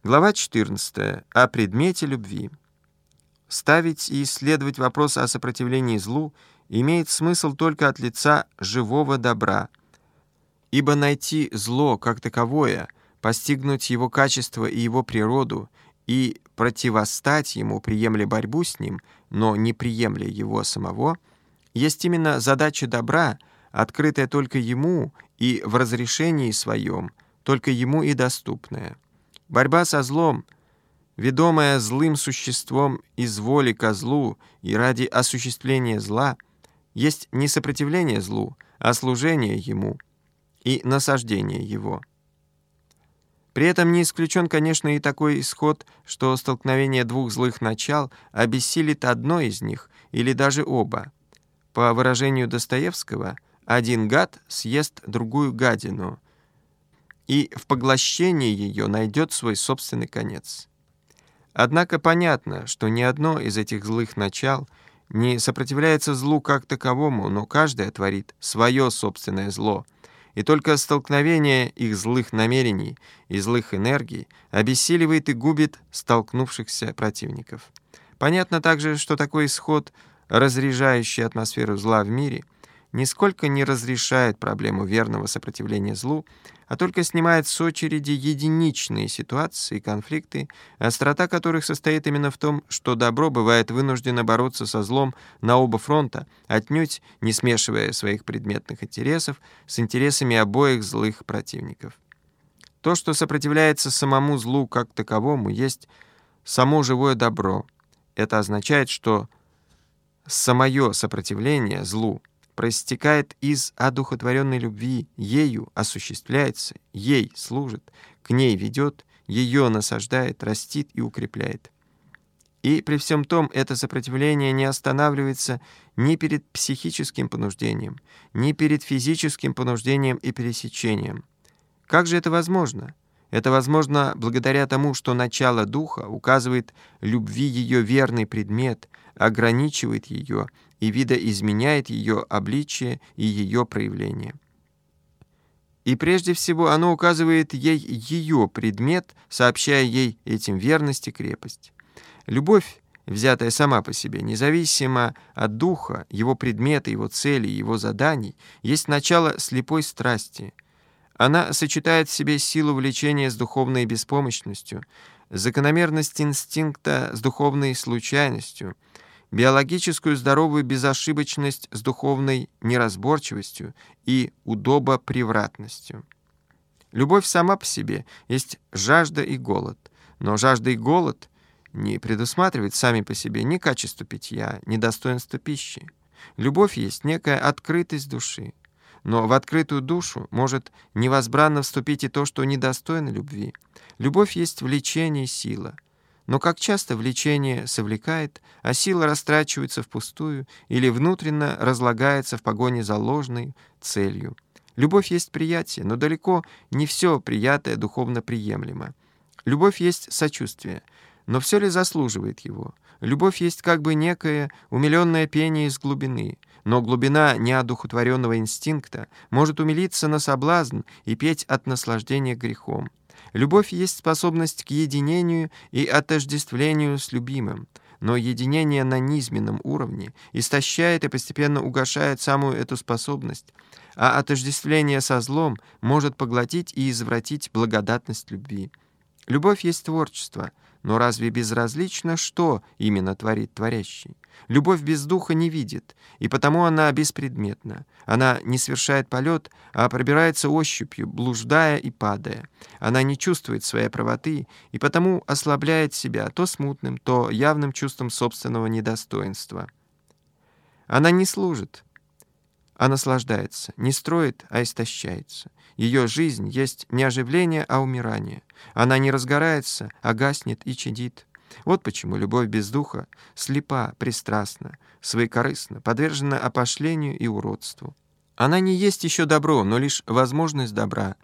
Глава 14. О предмете любви. Ставить и исследовать вопрос о сопротивлении злу имеет смысл только от лица живого добра, ибо найти зло как таковое, постигнуть его качество и его природу и противостать ему, приемля борьбу с ним, но не приемля его самого, есть именно задача добра, открытая только ему и в разрешении своем, только ему и доступная. Борьба со злом, ведомая злым существом из воли ко злу и ради осуществления зла, есть не сопротивление злу, а служение ему и насаждение его. При этом не исключен, конечно, и такой исход, что столкновение двух злых начал обессилит одно из них или даже оба. По выражению Достоевского, один гад съест другую гадину, и в поглощении ее найдет свой собственный конец. Однако понятно, что ни одно из этих злых начал не сопротивляется злу как таковому, но каждое творит свое собственное зло, и только столкновение их злых намерений и злых энергий обессиливает и губит столкнувшихся противников. Понятно также, что такой исход, разряжающий атмосферу зла в мире, нисколько не разрешает проблему верного сопротивления злу, а только снимает с очереди единичные ситуации и конфликты, острота которых состоит именно в том, что добро бывает вынуждено бороться со злом на оба фронта, отнюдь не смешивая своих предметных интересов с интересами обоих злых противников. То, что сопротивляется самому злу как таковому, есть само живое добро. Это означает, что самое сопротивление злу проистекает из одухотворенной любви, ею осуществляется, ей служит, к ней ведет, ее насаждает, растит и укрепляет. И при всем том это сопротивление не останавливается ни перед психическим понуждением, ни перед физическим понуждением и пересечением. Как же это возможно? Это возможно благодаря тому, что начало духа указывает любви ее верный предмет, ограничивает ее и видоизменяет ее обличие и ее проявление. И прежде всего оно указывает ей ее предмет, сообщая ей этим верность и крепость. Любовь, взятая сама по себе, независимо от духа, его предмета, его целей, его заданий, есть начало слепой страсти. Она сочетает в себе силу влечения с духовной беспомощностью, закономерность инстинкта с духовной случайностью, биологическую здоровую безошибочность с духовной неразборчивостью и удобопревратностью. Любовь сама по себе есть жажда и голод, но жажда и голод не предусматривают сами по себе ни качество питья, ни достоинство пищи. Любовь есть некая открытость души, но в открытую душу может невозбранно вступить и то, что недостойно любви. Любовь есть влечение и сила. Но как часто влечение совлекает, а сила растрачивается впустую или внутренно разлагается в погоне за ложной целью. Любовь есть приятие, но далеко не все приятое духовно приемлемо. Любовь есть сочувствие, но все ли заслуживает его? Любовь есть как бы некое умиленное пение из глубины, но глубина неодухотворенного инстинкта может умилиться на соблазн и петь от наслаждения грехом. Любовь есть способность к единению и отождествлению с любимым, но единение на низменном уровне истощает и постепенно угошает самую эту способность, а отождествление со злом может поглотить и извратить благодатность любви. Любовь есть творчество, но разве безразлично, что именно творит творящий? Любовь без духа не видит, и потому она беспредметна. Она не совершает полет, а пробирается ощупью, блуждая и падая. Она не чувствует своей правоты, и потому ослабляет себя то смутным, то явным чувством собственного недостоинства. Она не служит, а наслаждается, не строит, а истощается. Ее жизнь есть не оживление, а умирание. Она не разгорается, а гаснет и чадит. Вот почему любовь без духа слепа, пристрастна, своекорыстна, подвержена опошлению и уродству. Она не есть еще добро, но лишь возможность добра.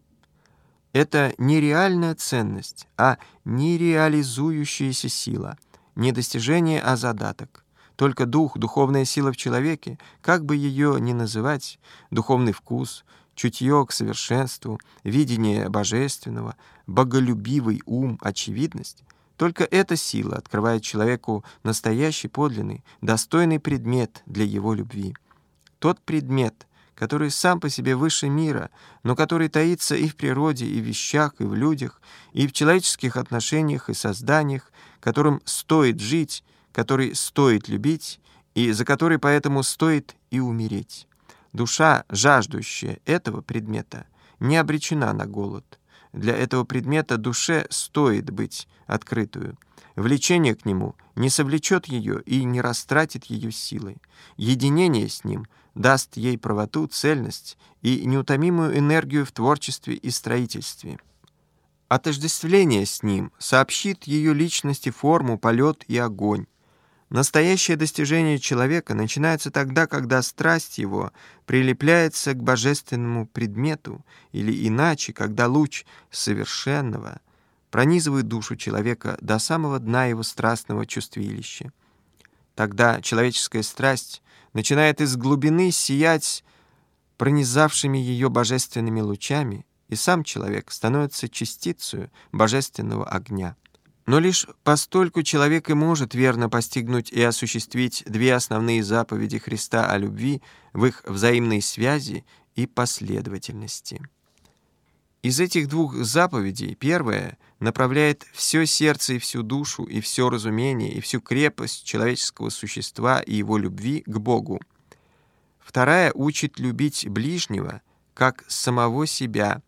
Это не реальная ценность, а нереализующаяся сила, не достижение, а задаток. Только дух, духовная сила в человеке, как бы ее ни называть, духовный вкус, чутье к совершенству, видение божественного, боголюбивый ум, очевидность, только эта сила открывает человеку настоящий, подлинный, достойный предмет для его любви. Тот предмет, который сам по себе выше мира, но который таится и в природе, и в вещах, и в людях, и в человеческих отношениях и созданиях, которым стоит жить, который стоит любить, и за который поэтому стоит и умереть. Душа, жаждущая этого предмета, не обречена на голод. Для этого предмета душе стоит быть открытую. Влечение к нему не совлечет ее и не растратит ее силой. Единение с ним даст ей правоту, цельность и неутомимую энергию в творчестве и строительстве. Отождествление с ним сообщит ее личности форму, полет и огонь. Настоящее достижение человека начинается тогда, когда страсть его прилепляется к божественному предмету, или иначе, когда луч совершенного пронизывает душу человека до самого дна его страстного чувствилища. Тогда человеческая страсть начинает из глубины сиять пронизавшими ее божественными лучами, и сам человек становится частицей божественного огня. Но лишь постольку человек и может верно постигнуть и осуществить две основные заповеди Христа о любви в их взаимной связи и последовательности. Из этих двух заповедей первая направляет все сердце и всю душу, и все разумение, и всю крепость человеческого существа и его любви к Богу. Вторая учит любить ближнего, как самого себя.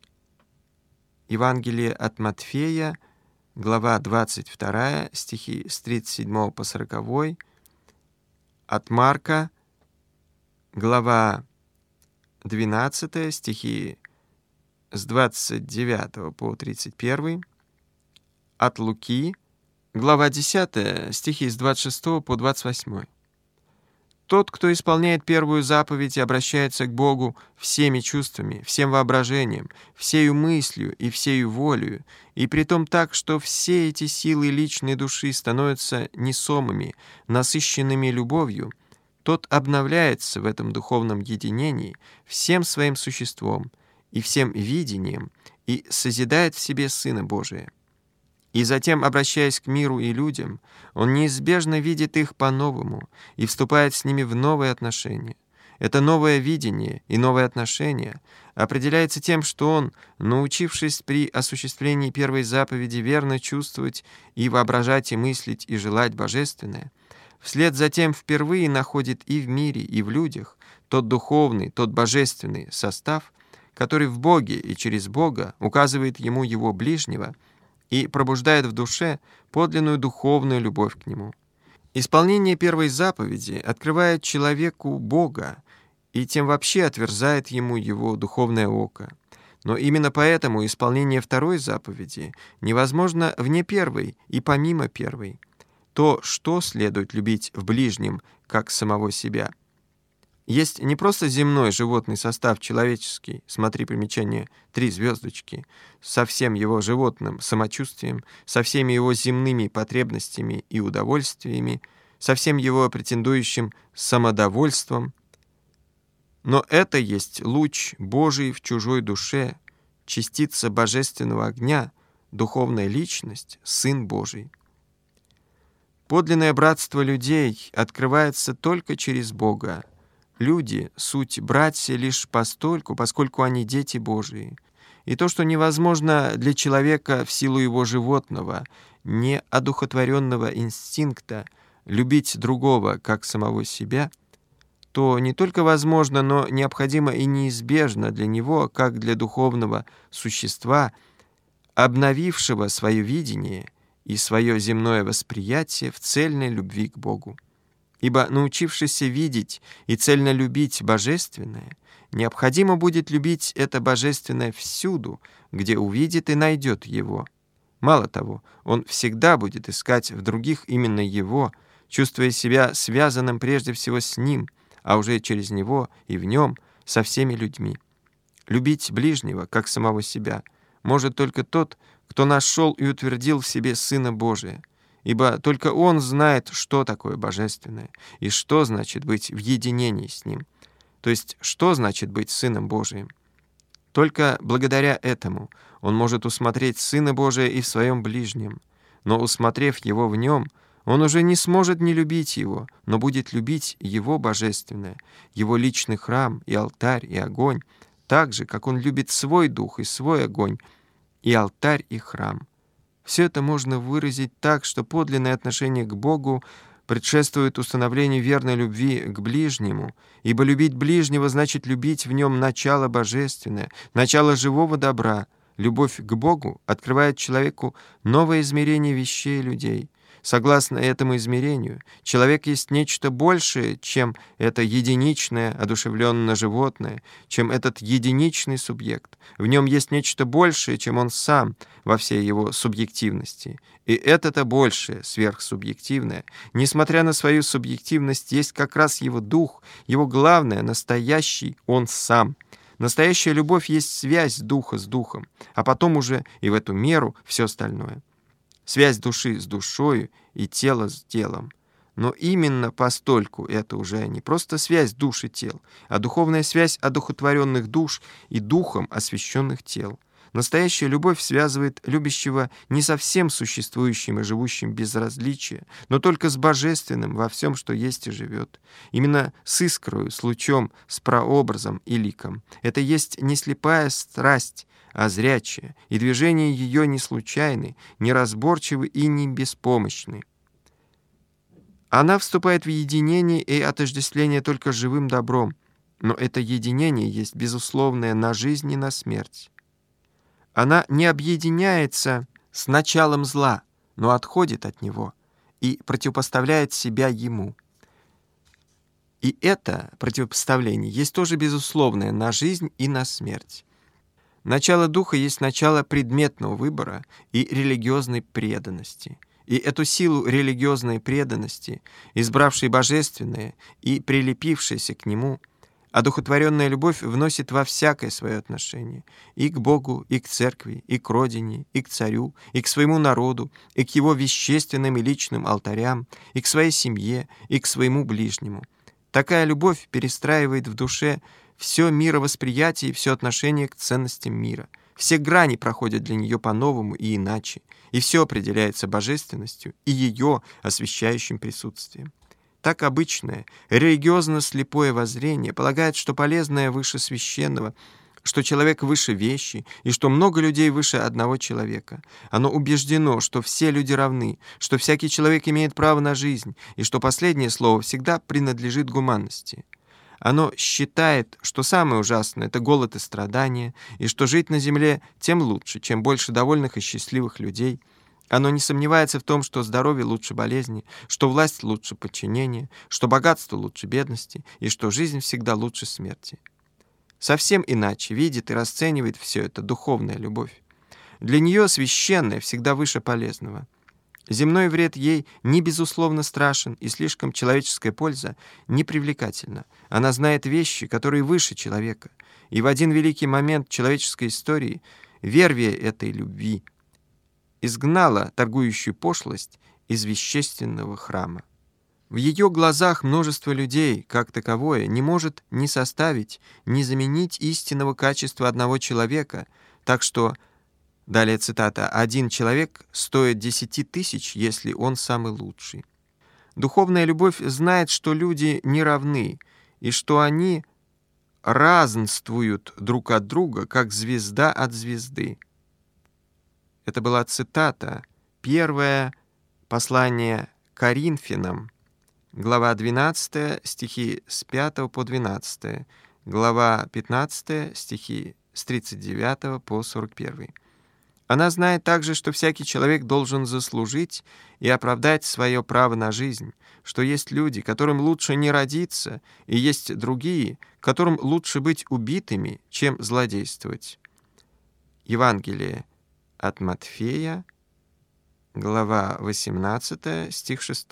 Евангелие от Матфея, глава 22, стихи с 37 по 40, от Марка, глава 12, стихи с 29 по 31, от Луки, глава 10, стихи с 26 по 28. Тот, кто исполняет первую заповедь и обращается к Богу всеми чувствами, всем воображением, всею мыслью и всею волею, и притом так, что все эти силы личной души становятся несомыми, насыщенными любовью, тот обновляется в этом духовном единении всем своим существом и всем видением и созидает в себе Сына Божия. И затем, обращаясь к миру и людям, он неизбежно видит их по-новому и вступает с ними в новые отношения. Это новое видение и новое отношение определяется тем, что он, научившись при осуществлении первой заповеди верно чувствовать и воображать и мыслить и желать божественное, вслед за тем впервые находит и в мире, и в людях тот духовный, тот божественный состав, который в Боге и через Бога указывает ему его ближнего и пробуждает в душе подлинную духовную любовь к нему. Исполнение первой заповеди открывает человеку Бога и тем вообще отверзает ему его духовное око. Но именно поэтому исполнение второй заповеди невозможно вне первой и помимо первой. То, что следует любить в ближнем, как самого себя, есть не просто земной животный состав человеческий, смотри примечание 3 звездочки, со всем его животным самочувствием, со всеми его земными потребностями и удовольствиями, со всем его претендующим самодовольством. Но это есть луч Божий в чужой душе, частица божественного огня, духовная личность, Сын Божий. Подлинное братство людей открывается только через Бога. Люди — суть братья лишь постольку, поскольку они дети Божии. И то, что невозможно для человека в силу его животного, неодухотворенного инстинкта любить другого, как самого себя, то не только возможно, но необходимо и неизбежно для него, как для духовного существа, обновившего свое видение и свое земное восприятие в цельной любви к Богу. Ибо, научившийся видеть и цельно любить божественное, необходимо будет любить это божественное всюду, где увидит и найдет его. Мало того, он всегда будет искать в других именно его, чувствуя себя связанным прежде всего с ним, а уже через него и в нем со всеми людьми. Любить ближнего, как самого себя, может только тот, кто нашел и утвердил в себе Сына Божия, ибо только Он знает, что такое божественное и что значит быть в единении с Ним. То есть, что значит быть Сыном Божиим? Только благодаря этому он может усмотреть Сына Божия и в своем ближнем. Но усмотрев его в нем, он уже не сможет не любить его, но будет любить его божественное, его личный храм и алтарь и огонь, так же, как он любит свой дух и свой огонь, и алтарь и храм. Все это можно выразить так, что подлинное отношение к Богу предшествует установлению верной любви к ближнему, ибо любить ближнего значит любить в нем начало божественное, начало живого добра. Любовь к Богу открывает человеку новое измерение вещей и людей. Согласно этому измерению, человек есть нечто большее, чем это единичное, одушевленное животное, чем этот единичный субъект. В нем есть нечто большее, чем он сам во всей его субъективности. И это-то большее, сверхсубъективное, несмотря на свою субъективность, есть как раз его дух, его главное, настоящий он сам. Настоящая любовь есть связь духа с духом, а потом уже и в эту меру все остальное. Связь души с душою и тела с телом. Но именно постольку это уже не просто связь душ и тел, а духовная связь одухотворенных душ и духом освященных тел. Настоящая любовь связывает любящего не со всем существующим и живущим без различия, но только с божественным во всем, что есть и живет. Именно с искрою, с лучом, с прообразом и ликом. Это есть не слепая страсть, а зрячая, и движения ее не случайны, не разборчивы и не беспомощны. Она вступает в единение и отождествление только с живым добром, но это единение есть безусловное на жизнь и на смерть. Она не объединяется с началом зла, но отходит от него и противопоставляет себя ему. И это противопоставление есть тоже безусловное на жизнь и на смерть. Начало духа есть начало предметного выбора и религиозной преданности. И эту силу религиозной преданности, избравшей божественное и прилепившейся к нему, одухотворенная любовь вносит во всякое свое отношение и к Богу, и к церкви, и к родине, и к царю, и к своему народу, и к его вещественным и личным алтарям, и к своей семье, и к своему ближнему. Такая любовь перестраивает в душе все мировосприятие и все отношение к ценностям мира. Все грани проходят для нее по-новому и иначе, и все определяется божественностью и ее освящающим присутствием. Так обычное, религиозно-слепое воззрение полагает, что полезное выше священного, что человек выше вещи, и что много людей выше одного человека. Оно убеждено, что все люди равны, что всякий человек имеет право на жизнь, и что последнее слово всегда принадлежит гуманности. Оно считает, что самое ужасное — это голод и страдания, и что жить на земле тем лучше, чем больше довольных и счастливых людей. Оно не сомневается в том, что здоровье лучше болезни, что власть лучше подчинения, что богатство лучше бедности, и что жизнь всегда лучше смерти. Совсем иначе видит и расценивает все это духовная любовь. Для нее священное всегда выше полезного. Земной вред ей не безусловно страшен, и слишком человеческая польза непривлекательна. Она знает вещи, которые выше человека. И в один великий момент человеческой истории вервие этой любви изгнала торгующую пошлость из вещественного храма. В ее глазах множество людей, как таковое, не может ни составить, ни заменить истинного качества одного человека, так что, далее цитата, «один человек стоит 10 тысяч, если он самый лучший». Духовная любовь знает, что люди не равны, и что они разнствуют друг от друга, как звезда от звезды. Это была цитата, первое послание Коринфянам, глава 12, стихи с 5 по 12, глава 15, стихи с 39 по 41. Она знает также, что всякий человек должен заслужить и оправдать свое право на жизнь, что есть люди, которым лучше не родиться, и есть другие, которым лучше быть убитыми, чем злодействовать. Евангелие от Матфея, глава 18, стих 6.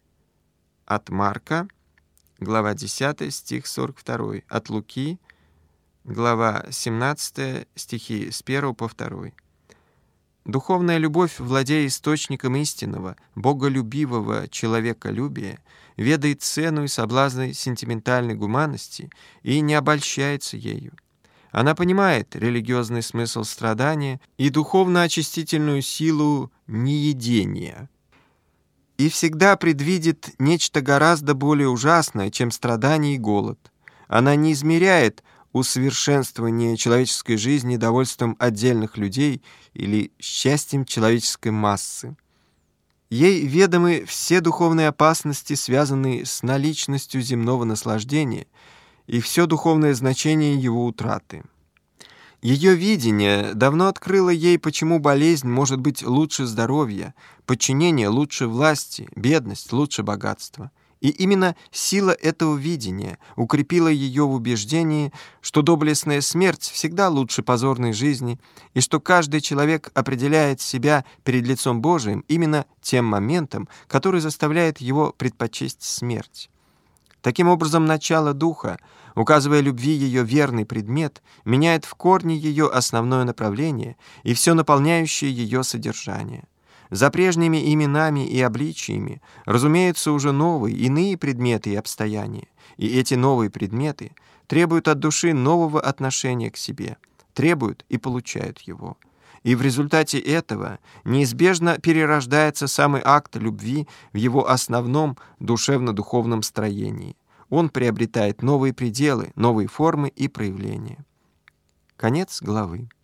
От Марка, глава 10, стих 42. От Луки, глава 17, стихи с 1 по 2. Духовная любовь, владея источником истинного, боголюбивого человеколюбия, ведает цену и соблазны сентиментальной гуманности и не обольщается ею. Она понимает религиозный смысл страдания и духовно-очистительную силу неедения, и всегда предвидит нечто гораздо более ужасное, чем страдание и голод. Она не измеряет усовершенствование человеческой жизни довольством отдельных людей или счастьем человеческой массы. Ей ведомы все духовные опасности, связанные с наличностью земного наслаждения, и все духовное значение его утраты. Ее видение давно открыло ей, почему болезнь может быть лучше здоровья, подчинение лучше власти, бедность лучше богатства. И именно сила этого видения укрепила ее в убеждении, что доблестная смерть всегда лучше позорной жизни, и что каждый человек определяет себя перед лицом Божиим именно тем моментом, который заставляет его предпочесть смерть. Таким образом, начало духа, указывая любви ее верный предмет, меняет в корне ее основное направление и все наполняющее ее содержание. За прежними именами и обличиями разумеются уже новые, иные предметы и обстояния, и эти новые предметы требуют от души нового отношения к себе, требуют и получают его. И в результате этого неизбежно перерождается самый акт любви в его основном душевно-духовном строении. Он приобретает новые пределы, новые формы и проявления. Конец главы.